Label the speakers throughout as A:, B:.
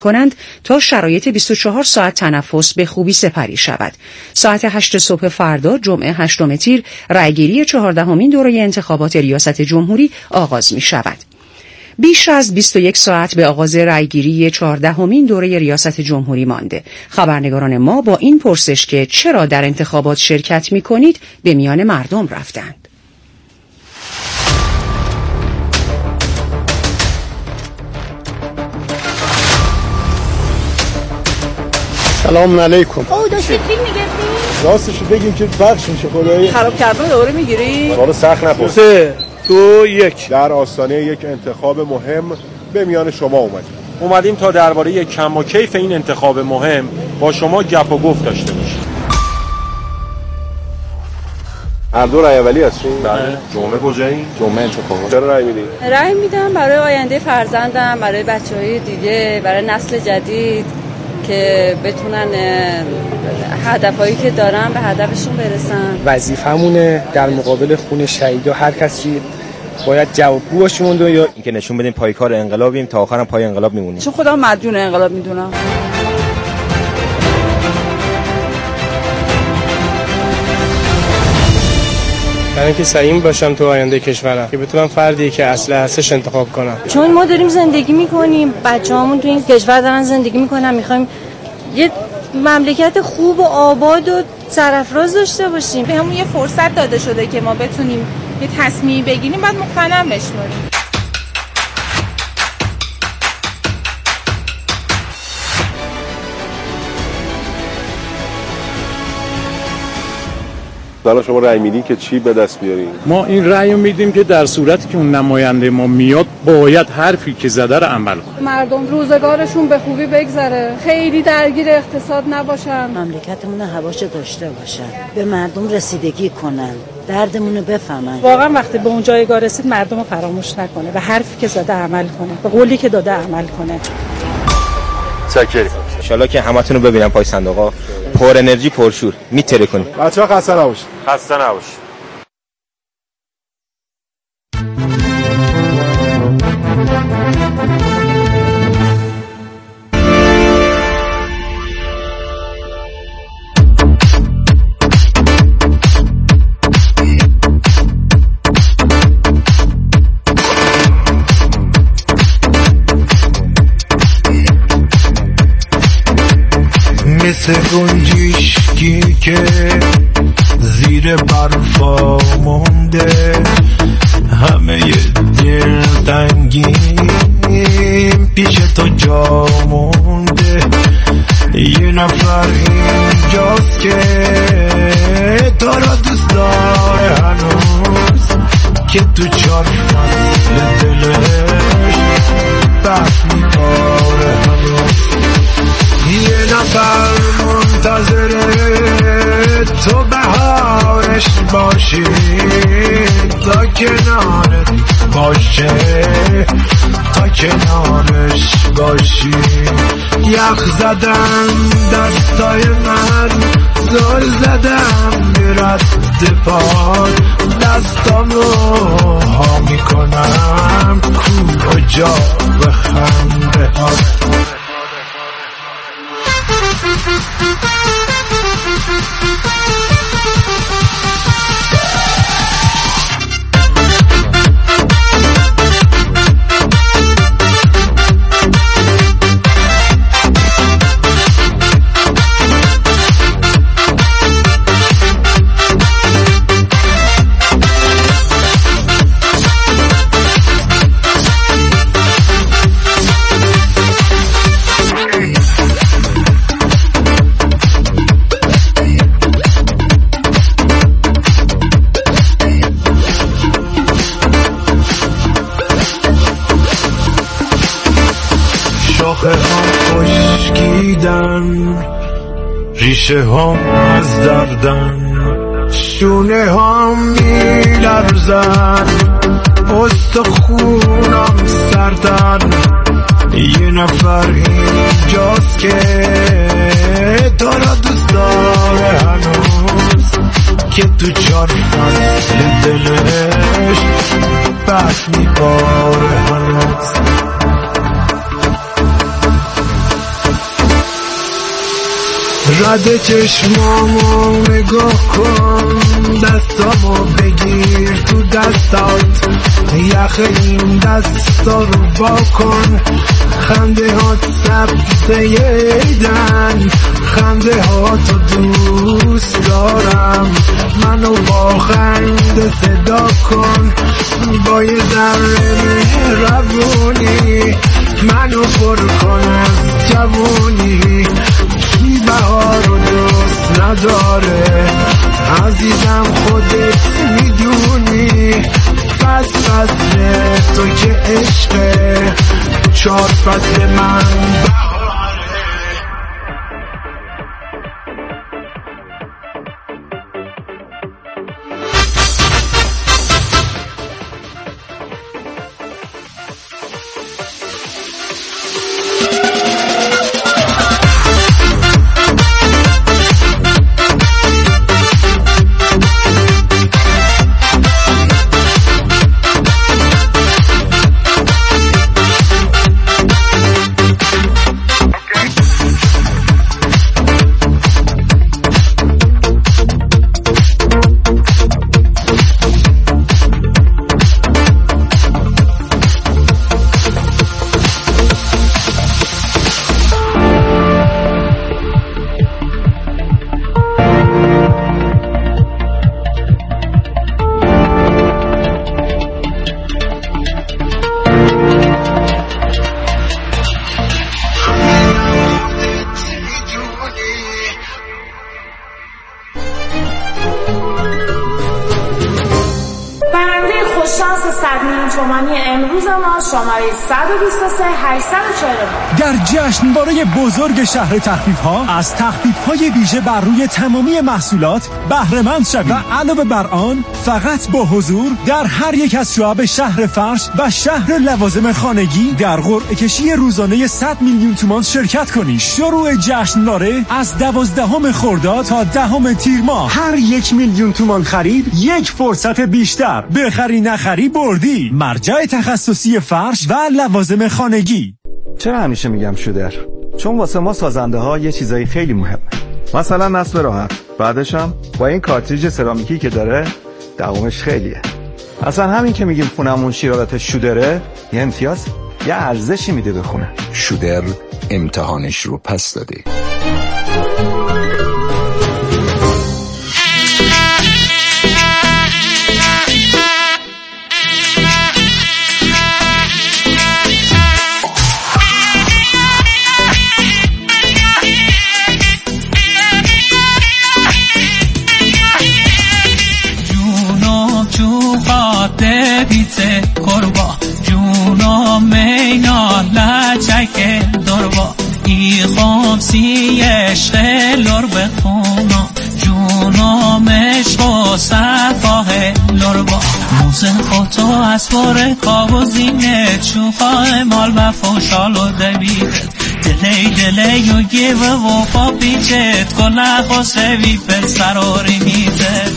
A: کنند تا شرایط 24 ساعت تنفس به خوبی سپری شود. ساعت 8 صبح فردا جمعه 8 تیر رأیگیری 14مین دوره انتخابات ریاست جمهوری آغاز می شود. بیش از 21 ساعت به آغاز رأیگیری 14مین دوره ریاست جمهوری مانده. خبرنگاران ما با این پرسش که چرا در انتخابات شرکت می کنید به میان مردم رفتند.
B: سلام علیکم.
C: داشتی فیلم میگرفتی؟
B: راستشو بگیم که بخش میشه خدایی.
C: خراب کردن دوره میگیری؟
B: حالا سخت نکن.
D: 3 2 1
B: در آستانه یک انتخاب مهم به میان شما
D: اومدیم تا درباره کم و کیف این انتخاب مهم با شما گپ و گفت داشته باشیم.
B: هر دو رای اولی هستین؟
D: بله.
B: جمعه کجایی؟ جمعه انتخابات. چرا رای میدین؟
E: رای میدم برای آینده فرزندم، برای بچه‌های دیگه، برای نسل جدید که بتونن هدفهایی که دارن به هدفشون برسن.
F: وظیفمونه در مقابل خون شهیدا هر کسی باید جوابگو باشیم اون یا
G: اینکه نشون بدیم پایکار انقلابیم تا آخرم پای انقلاب میمونیم.
E: چون خودم مدیون انقلاب میدونم.
F: برای اینکه سعیم باشم تو آینده کشورم که بتونم فردی که اصل هستش انتخاب کنم.
H: چون ما داریم زندگی میکنیم، بچه‌هامون تو این کشور دارن زندگی میکنن، میخوایم یه مملکت خوب و آباد و سرافراز داشته باشیم.
C: به همون یه فرصت داده شده که ما بتونیم یه تصمیم بگیریم، باید مقتنم بشماریم.
B: حالا شما رای میدین که چی به دست بیارین؟
D: ما این رأی رو میدیم که در صورتی که اون نماینده ما میاد باید حرفی که زده رو عمل کنه.
E: مردم روزگارشون به خوبی بگذره، خیلی درگیر اقتصاد نباشن،
I: مملکتمون هواشو داشته باشن، به مردم رسیدگی کنن، دردمون رو بفهمن.
E: واقعا وقتی به اون جایگاه رسید مردم رو فراموش نکنه و حرفی که زده عمل کنه، به قولی که داده عمل کنه.
G: شکر. انشالله که همتون رو ببینم پای صندوقا، پر انرژی پرشور میتره کنیم.
B: بچه‌ها خسته نباشید.
D: خسته نباشید.
J: مثل گنجشکی که زیر برفا مونده، همه دلتنگیم پیش تو جا مونده. یه نفر اینجاست که تو را دوست داره هنوز، که تو 4 فصل دلش بحث می‌کنه هنوز. یه نفر منتظره تو بهارش باشی، تا کنارت باشه، تا کنارش باشی. یخ زدم دستای من، زل زدم به رد پاد، دستامو ها میکنم کجا به خنده ها. شاخه ها خشکیدن، ریشه ها از دردن، شونه ها می لرزن، استخونم سردن. یه نفر اینجاست که تو را دوست داره هنوز، که تو 4 فصل دلش بس میباره هنوز. زده چشمامو نگاه کن، دستامو بگیر تو دستات، یخ این دستا رو با کن. خنده ها سبزه ایدن، خنده ها تو دوست دارم، منو با خنده صدا کن. با یه ذره مهربونی منو پر کن از جوونی. کی بهارو دوست نداره عزیزم خودت میدونی. پس فصل تو که عشقه، 4 فصل من
K: شماره 123 849
L: در جشنواره بزرگ شهر تخفیف‌ها از تخفیف‌های ویژه بر روی تمامی محصولات بهره‌مند شوید و علاوه بر آن فقط با حضور در هر یک از شعب شهر فرش و شهر لوازم خانگی در قرعه کشی روزانه 100 میلیون تومان شرکت کنید. شروع جشنواره از 12 خرداد تا 10 تیر ماه. هر 1 میلیون تومان خرید یک فرصت بیشتر. بخری نخری بردی. مرجع تخصصی فرش و لوازم خانگی.
M: چرا همیشه میگم شودر؟ چون واسه ما سازنده ها یه چیزایی خیلی مهمه. مثلا نصب راحت، بعدش هم با این کارتریج سرامیکی که داره دوامش خیلیه. اصلا همین که میگیم خونمون شیرالات شودره یه امتیاز، یه ارزشی میده به خونه.
N: شودر امتحانش رو پس داده.
O: بیته کربا جونم مینا لچک دربا ای خمسی عشق لر بخونا جونم عشق و صفاه لربا موزه خطو اسوار کاب و زینه چوخا مال و فوشال و دبیت دلی یو گیو و پا پیچت کلق و سوی پسراری میته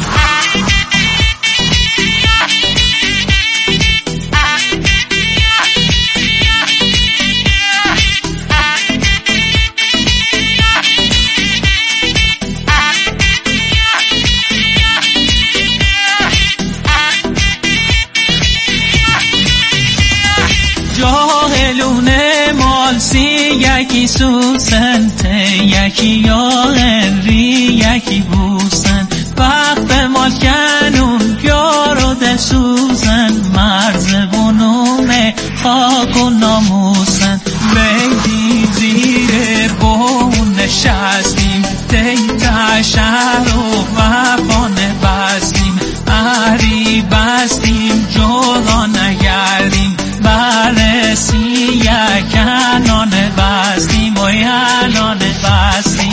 O: یکی سوسن یکی یا هنری یکی بوسن وقت مال کنون یارو ده سوزن مرز بونومه خاک و ناموسن بیدی زیر بون نشستیم دیتا شهر و وفانه بستیم اری بستیم جولا نگردیم برسی یکنانه بستیم و یلانه بستیم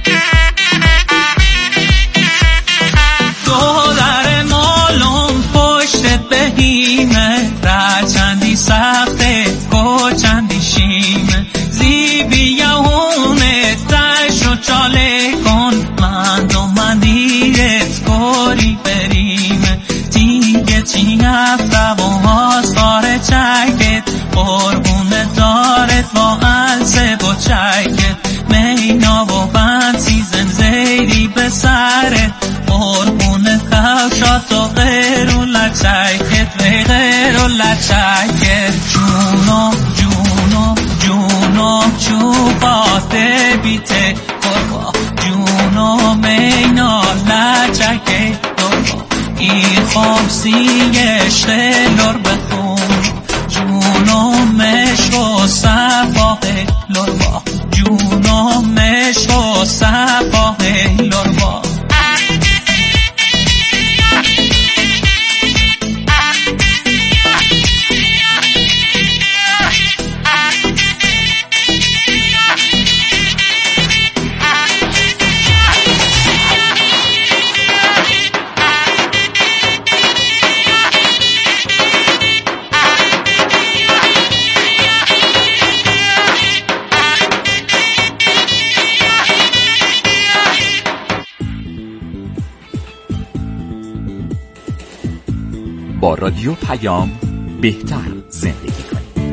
O: دو در مالون چکر و لچکر جونو جونو جونو چوبات بیته قربا جونو مینا لچکر قربا این خامسیش لور بخون جونو مشو صفاق لوربا جونو مشو صفاق لوربا
P: با رادیو پیام بهتر زندگی کنید.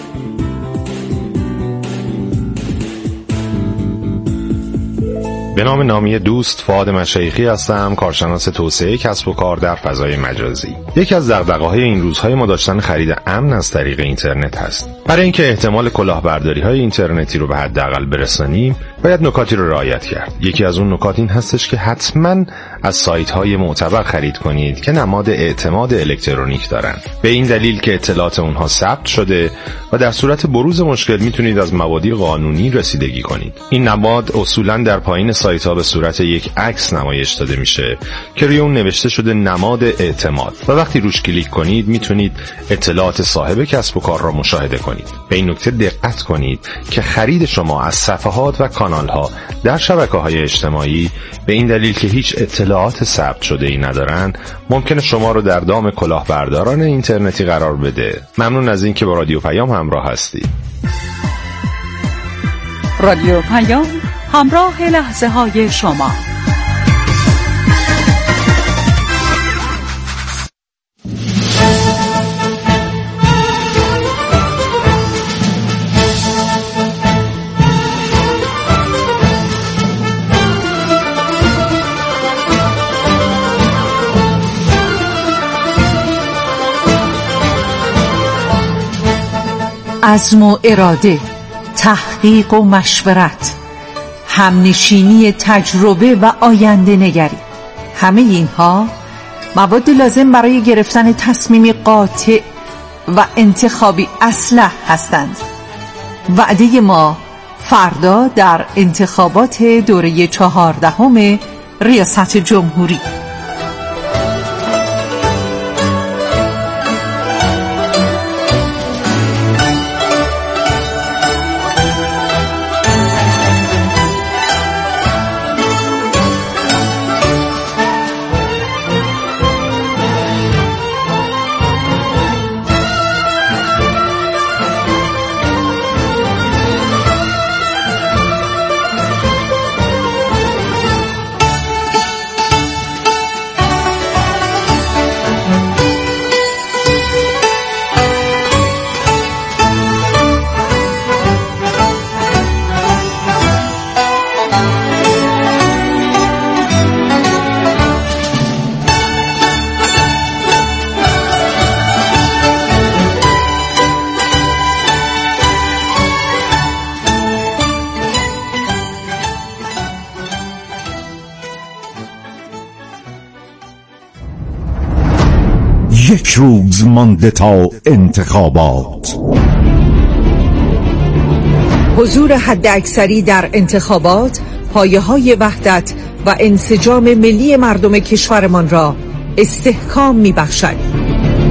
Q: به نام نامی دوست فؤاد مشایخی هستم، کارشناس توسعه کسب و کار در فضای مجازی. یکی از دغدغه‌های این روزهای ما داشتن خرید امن از طریق اینترنت هست. برای اینکه احتمال کلاهبرداری‌های اینترنتی رو به حداقل برسانیم، باید نکاتی رو رعایت کرد. یکی از اون نکات این هستش که حتماً از سایت‌های معتبر خرید کنید که نماد اعتماد الکترونیک دارن. به این دلیل که اطلاعات اونها ثبت شده و در صورت بروز مشکل میتونید از مبادی قانونی رسیدگی کنید. این نماد اصولاً در پایین سایت‌ها به صورت یک عکس نمایش داده میشه که روی اون نوشته شده نماد اعتماد و وقتی روش کلیک کنید میتونید اطلاعات صاحب کسب و کار را مشاهده کنید. به این نکته دقت کنید که خرید شما از صفحات و کانال‌ها در شبکه‌های اجتماعی به این دلیل که هیچ اطلاعات ثبت شده‌ای ندارن ممکنه شما رو در دام کلاهبرداران اینترنتی قرار بده. ممنون از اینکه با رادیو پیام همراه هستید.
A: رادیو پیام، همراه لحظه‌های شما.
R: عزم و اراده، تحقیق و مشورت، همنشینی تجربه و آینده نگری، همه اینها مواد لازم برای گرفتن تصمیمی قاطع و انتخابی اصلح هستند. وعده ما فردا در انتخابات دوره 14 ریاست جمهوری.
L: یک روز مانده تا انتخابات.
R: حضور حداکثری در انتخابات پایه‌های وحدت و انسجام ملی مردم کشورمان را استحکام می‌بخشد.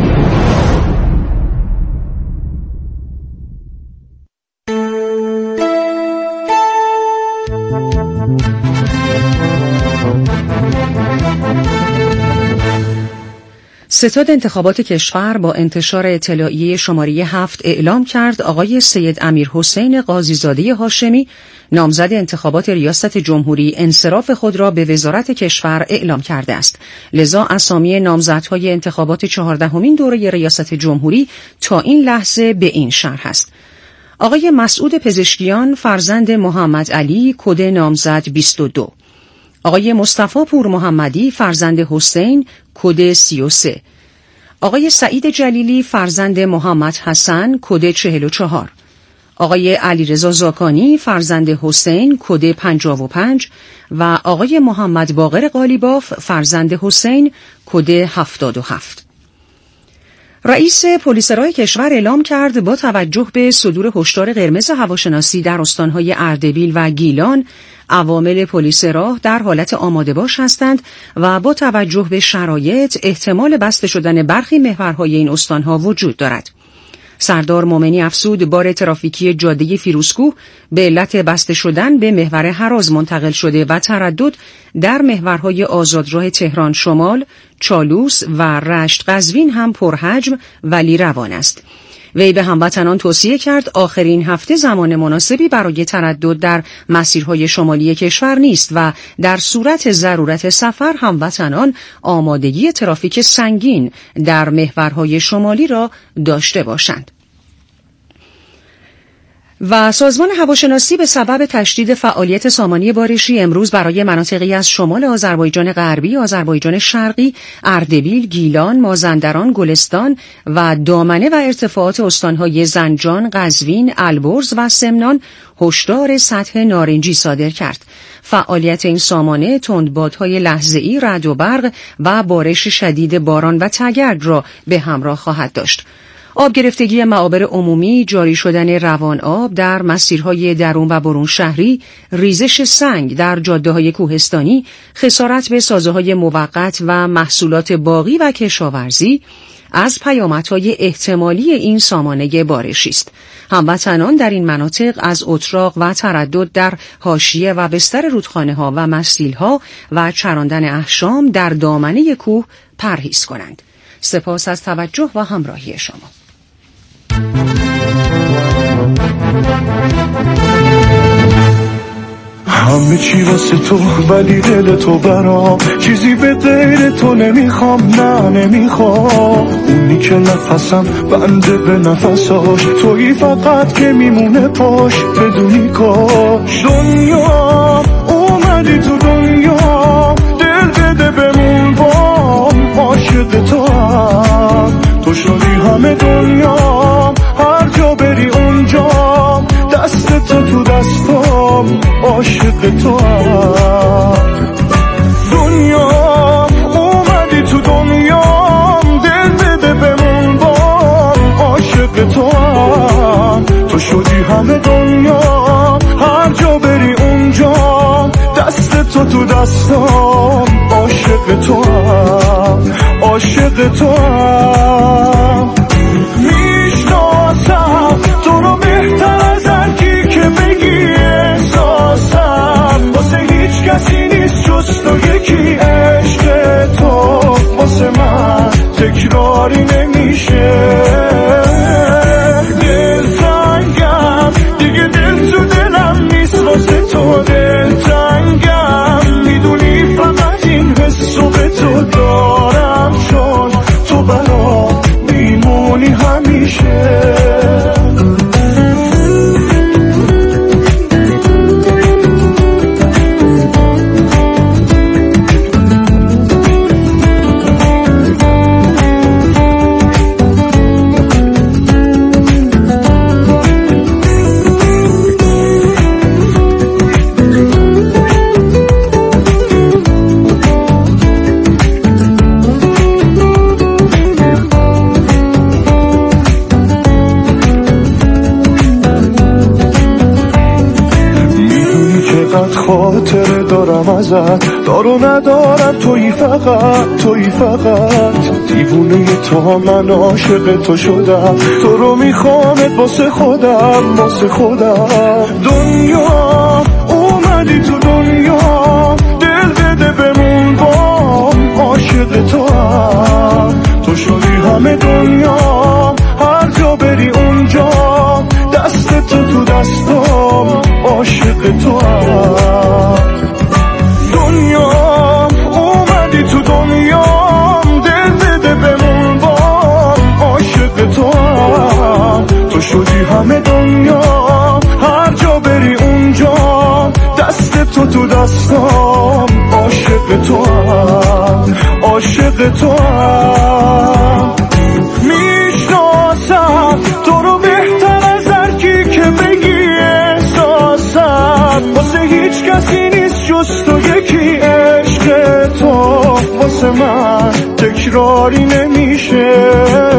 A: ستاد انتخابات کشور با انتشار اطلاعیه شماره 7 اعلام کرد آقای سید امیرحسین قاضیزاده هاشمی نامزد انتخابات ریاست جمهوری انصراف خود را به وزارت کشور اعلام کرده است. لذا اسامی نامزدهای انتخابات 14مین دوره ریاست جمهوری تا این لحظه به این شرح است: آقای مسعود پزشکیان فرزند محمد علی کد نامزد 22، آقای مصطفی پور محمدی فرزند حسین کد 33، آقای سعید جلیلی فرزند محمد حسن کد 44، آقای علیرضا زاکانی فرزند حسین کد 55 و آقای محمد باقر قالیباف فرزند حسین کد 77. رئیس پلیس رای کشور اعلام کرد با توجه به صدور هشدار قرمز هواشناسی در استانهای اردبیل و گیلان، عوامل پلیس راه در حالت آماده باش هستند و با توجه به شرایط احتمال بسته شدن برخی محورهای این استانها وجود دارد. سردار مومنی افزود بار ترافیکی جاده فیروزکوه به علت بسته شدن به محور هراز منتقل شده و تردد در محورهای آزادراه تهران شمال، چالوس و رشت قزوین هم پرحجم ولی روان است. وی به هموطنان توصیه کرد آخرین هفته زمان مناسبی برای تردد در مسیرهای شمالی کشور نیست و در صورت ضرورت سفر هموطنان آمادگی ترافیک سنگین در محورهای شمالی را داشته باشند. و سازمان هواشناسی به سبب تشدید فعالیت سامانی بارشی امروز برای مناطقی از شمال آذربایجان غربی، آذربایجان شرقی، اردبیل، گیلان، مازندران، گلستان و دامنه و ارتفاعات استانهای زنجان، قزوین، البرز و سمنان هشدار سطح نارنجی صادر کرد. فعالیت این سامانه تندبادهای لحظه‌ای، رعد و برق و بارش شدید باران و تگرگ را به همراه خواهد داشت. آب گرفتگی معابر عمومی، جاری شدن روان آب در مسیرهای درون و برون شهری، ریزش سنگ در جاده‌های کوهستانی، خسارت به سازه‌های موقت و محصولات باغی و کشاورزی از پیامدهای احتمالی این سامانه بارشی است. هموطنان در این مناطق از اتراق و تردد در حاشیه و بستر رودخانه‌ها و مسیل‌ها و چراندن احشام در دامنه کوه پرهیز کنند. سپاس از توجه و همراهی شما.
J: همه چی واسه تو ولی دل تو برام، چیزی به غیر تو نمیخوام، نه نمیخوام. اونی که نفسم بنده به نفساش، تویی فقط که میمونه پاش بدونی کاش. دنیا اومدی تو دنیا، دل بده بمون بام، عاشق تو هم تو شدی همه دنیا، هر جا بری اونجا دست تو دستام، عاشق تو هم. دنیا اومدی تو دنیا، دل بده بمون بام، عاشق تو هم تو شدی همه دنیا، هر جا بری اونجا دست تو دستام، عاشق تو هم، عاشق تو هم. میشناسم تو رو بهتر از هر کی که بگی احساسم، واسه هیچ کسی نیست جز تو یکی، عشق تو واسه من تکراری نمیشه. دلتنگم دیگه، دل تو دلم نیست واسه تو، دلتنگم میدونی فقط این حسو به تو دارم، چون تو برام میمونی همیشه. خاطره دارم ازت، دارو ندارم، تویی فقط، تویی فقط. دیوونه تا من عاشق تو شدم، تو رو میخوامت واسه خودم، واسه خودم. دنیا اومدی تو دنیا، دل بده بمون بام، عاشق تو هم تو شدی همه دنیا، هر جا بری اونجا دست تو دستام، عاشق تو هم. دنیا اومدی تو دنیا، دل بده بمون بام، عاشق تو هم تو شدی همه دنیا، هر جا بری اونجا دست تو دستام، عاشق تو هم. عاشق تو هم میشناسم تو رو بهتر از هر کی که بگی احساسم واسه هیچ کسی نیست جز تو یکی عشق تو واسه من تکراری نمیشه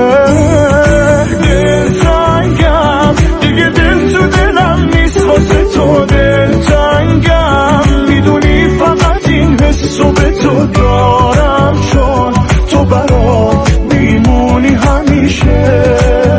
J: دلتنگم دیگه دل تو دلم نیست واسه تو دلتنگم میدونی فقط این حسو به تو دارم چون تو برام میمونی همیشه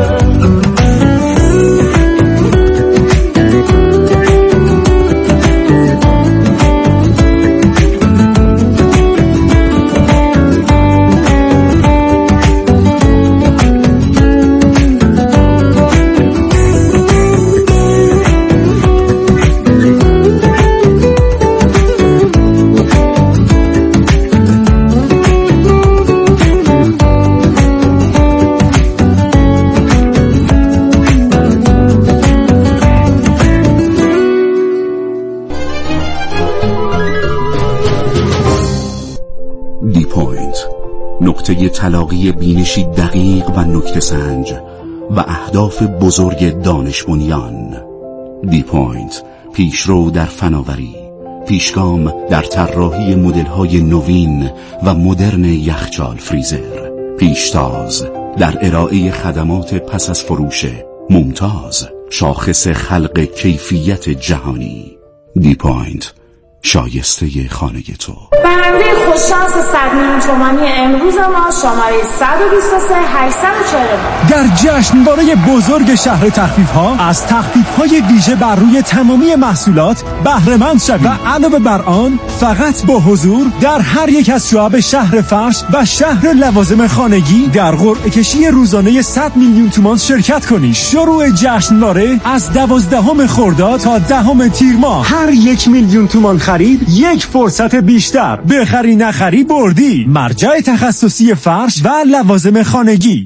S: نقطه تلاقی بینشی دقیق و نکته سنج و اهداف بزرگ دانش بنیان. دی پوینت، پیشرو در فناوری، پیشگام در طراحی مدل‌های نوین و مدرن یخچال فریزر، پیشتاز در ارائه خدمات پس از فروش، ممتاز، شاخص خلق کیفیت جهانی. دی پوینت، شایسته خانه تو.
K: برنده خوششانس 100 میلیون تومانی امروز ما شماره 123 840
L: در جشنواره بزرگ شهر تخفیف‌ها از تخفیف‌های ویژه بر روی تمامی محصولات بهره مند شوید و علاوه بر آن فقط با حضور در هر یک از شعب شهر فرش و شهر لوازم خانگی در قرعه کشی روزانه 100 میلیون تومان شرکت کنید. شروع جشنواره از 12 خرداد تا 10 تیر ماه. هر 1 میلیون تومان خرید یک فرصت بیشتر. بخری نخری بردی. مرجع تخصصی فرش و لوازم خانگی.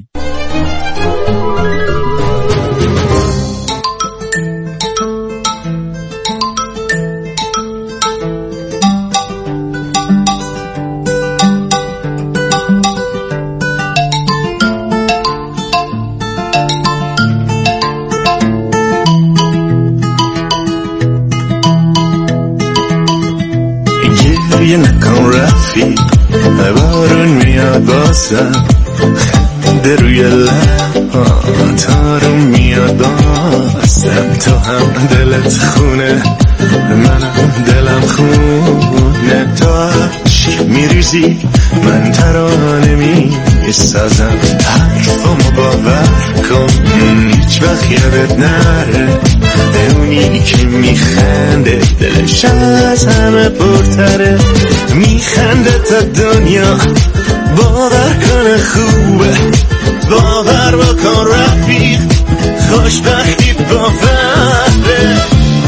J: گریه نکن رفیق بارون میاد بازم خنده روی لبات آروم میاد بازم تو هم دلت خونه منم دلم خونه تو عشق میریزی من ترانه میسازم حرفامو باور کن هیچ وقت یادت نره به اونی که میخنده دلش از همه پرتره میخنده تا دنیا باور کنه خوبه باور بکن رفیق خوشبختی باوره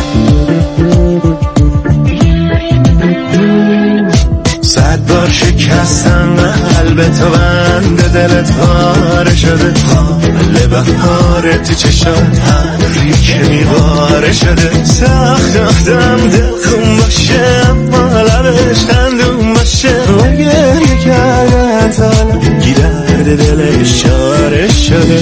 J: صد بار شکستم قلب تو بند دلت پاره شده حال بهاره تو چشات هری که میواره شده ساختم دل خون باشه اما لبش خندون باشه و گریه کردن تا لگی درد دل اشاره شده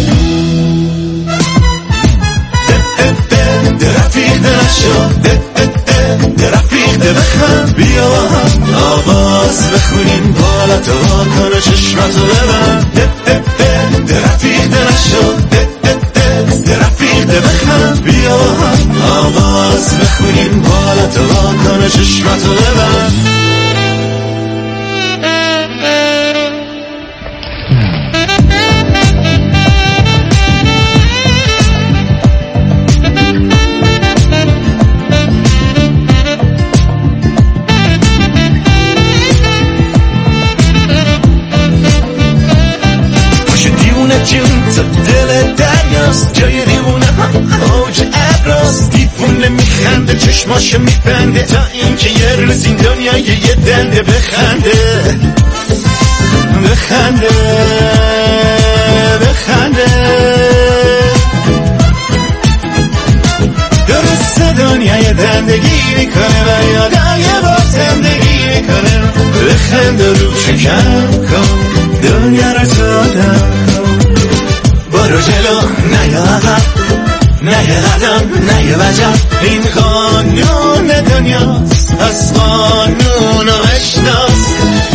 J: رفیق نشو رفیق بخند بیا آواز بخونیم بالا تو واکن چشمتو ببند رفیق نشو رفیق بخند بیا آواز بخونیم بالا تو واکن چشمتو ببند جای دیوونه اوج ابراز دیوونه میخنده چشماشو میپنده تا اینکه یه روز این دنیا یه دنده بخنده بخنده بخنده درسته دنیا یه دندگی میکنه و یادم یه بار زندگی میکنه بخنده رو شکم کن دنیا رو سادم برو جلو نیا عقب نیا قدم نیا وجب این قانون دنیاست از قانون رو اشناس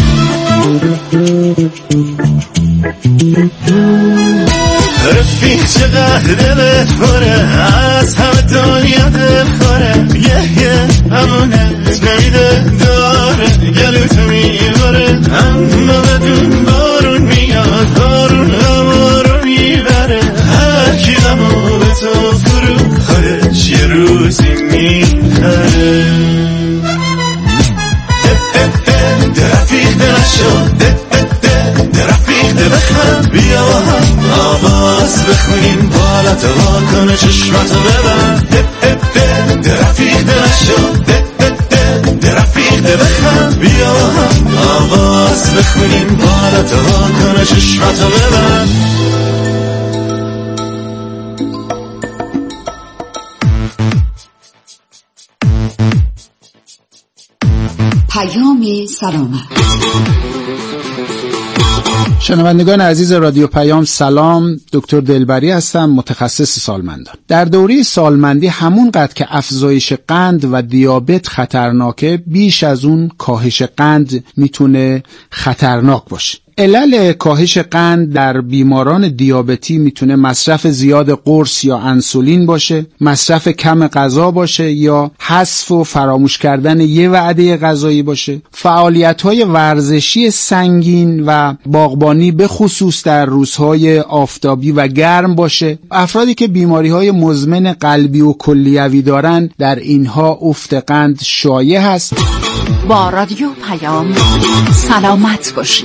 J: رفیق چقدر دلت پره از همه دنیا دل خوره یه همونت نمیده داره گلوتو میباره اما بدون بارون میاد بارون غما رو میبره هر کی غما به تو فرو خودش یه روزی میخره رفیق نشو رفیق بخم بیا با هم آواز بخونیم بالا تو واکنه چشمتو ببند رفیق نشو رفیق بخم بیا با هم آواز بخونیم بالا تو واکنه چشمتو ببند
R: پیام سلامت.
T: شنوندگان عزیز رادیو پیام سلام، دکتر دلبری هستم، متخصص سالمندان. در دوره سالمندی همونقدر که افزایش قند و دیابت خطرناکه، بیش از اون کاهش قند میتونه خطرناک باشه. علل کاهش قند در بیماران دیابتی میتونه مصرف زیاد قرص یا انسولین باشه، مصرف کم غذا باشه یا حذف و فراموش کردن یه وعده غذایی باشه، فعالیت‌های ورزشی سنگین و باغبانی به خصوص در روزهای آفتابی و گرم باشه. افرادی که بیماری‌های مزمن قلبی و کلیوی دارن در اینها افت قند شایع هست.
R: با رادیو پیام سلامت باشید.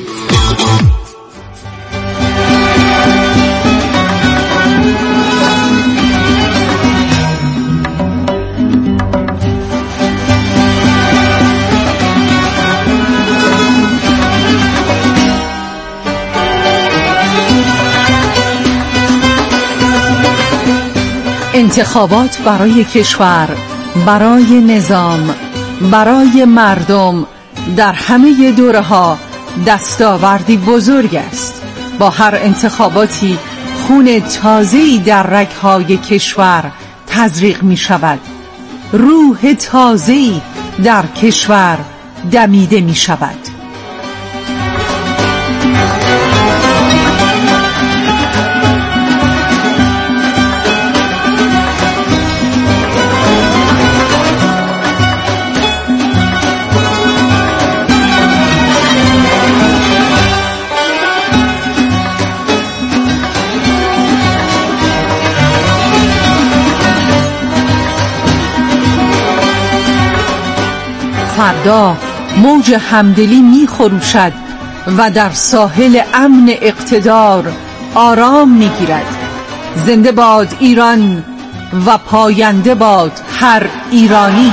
R: انتخابات برای کشور، برای نظام، برای مردم در همه دوره‌ها دستاوردی بزرگ است. با هر انتخاباتی خون تازه‌ای در رگ‌های کشور تزریق می شود، روح تازه‌ای در کشور دمیده می شود. فردا موج همدلی می خروشد و در ساحل امن اقتدار آرام می گیرد. زنده باد ایران و پاینده باد هر ایرانی.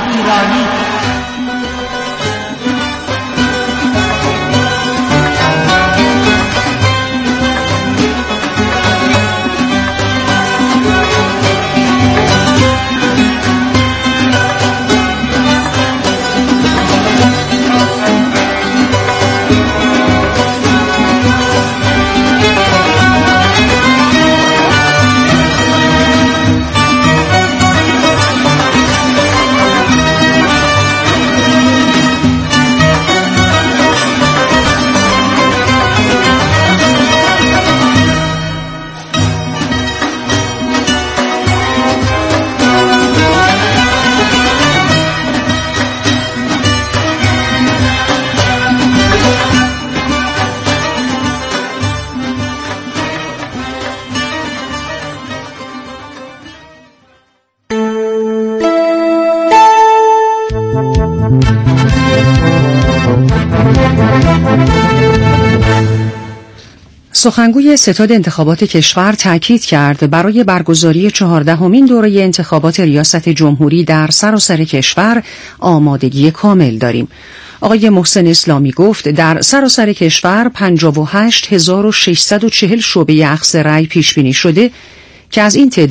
A: سخنگوی ستاد انتخابات کشور تاکید کرد برای برگزاری 14مین دوره انتخابات ریاست جمهوری در سراسر کشور آمادگی کامل داریم. آقای محسن اسلامی گفت در سراسر کشور 58640 شعبه اخذ رأی پیش بینی شده که از این تعداد